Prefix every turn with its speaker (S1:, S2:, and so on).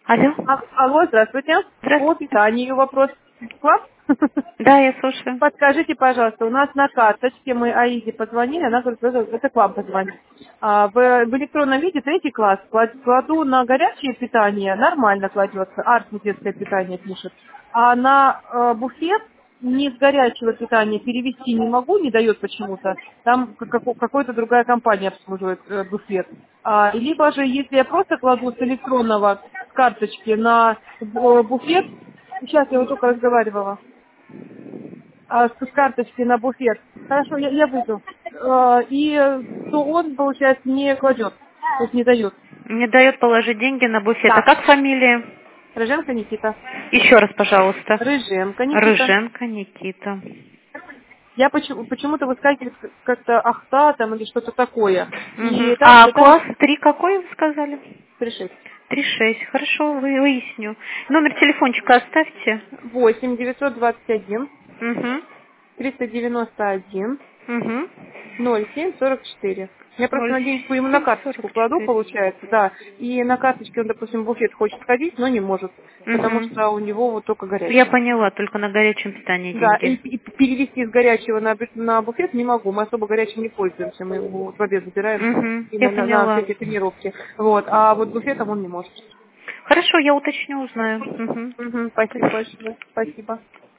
S1: Алло.
S2: Алло, здравствуйте. По
S1: Здравствуйте.
S2: питанию вопрос к вам.
S1: Да, я слушаю.
S2: Подскажите, пожалуйста, у нас на карточке мы Аиде позвонили, она говорит, это к вам позвонить. В электронном виде третий класс кладу на горячее питание, нормально кладется, Арту детское питание пишет. А на буфет не с горячего питания перевести не могу, не дает почему-то. Там какая-то другая компания обслуживает буфет. Либо же, если я просто кладу с электронного с карточки на буфет, сейчас я вот только разговаривала, с карточки на буфет. Хорошо, я выйду. То он, получается, не кладет, то есть не дает.
S1: Не дает положить деньги на буфет. А
S2: Да.
S1: как фамилия?
S2: Рыженко Никита.
S1: Еще раз, пожалуйста.
S2: Рыженко Никита.
S1: Рыженко Никита.
S2: Я почему-то выскакивает как-то Ахта там или что-то такое. И
S1: Мгм.
S2: там,
S1: А
S2: да там
S1: класс 3 какой вы сказали?
S2: пришли.
S1: 3-6. Хорошо, выясню. Номер телефончика оставьте.
S2: 8 921
S1: Угу.
S2: 391
S1: Угу.
S2: 0744. Я просто на денежку ему на карточку кладу,
S1: 0744.
S2: получается, да. И на карточке он, допустим, в буфет хочет ходить, но не может, потому
S1: Угу.
S2: что у него вот только
S1: Я
S2: горячее.
S1: поняла, только на горячем питании
S2: Да, и,
S1: деньги.
S2: и перевести из горячего на буфет не могу. Мы особо горячим не пользуемся. Мы его вот в обед забираем
S1: Угу.
S2: и
S1: Я
S2: на
S1: поняла.
S2: всякие тренировки. Вот. А вот буфетом он не может.
S1: Хорошо, я уточню, узнаю. Угу.
S2: Мгм, спасибо
S1: Спасибо.
S2: большое. Спасибо.